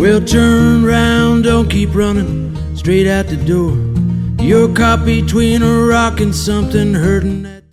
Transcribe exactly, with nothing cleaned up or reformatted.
Well, turn round, don't keep running straight out the door. You're caught between a rock and something hurting that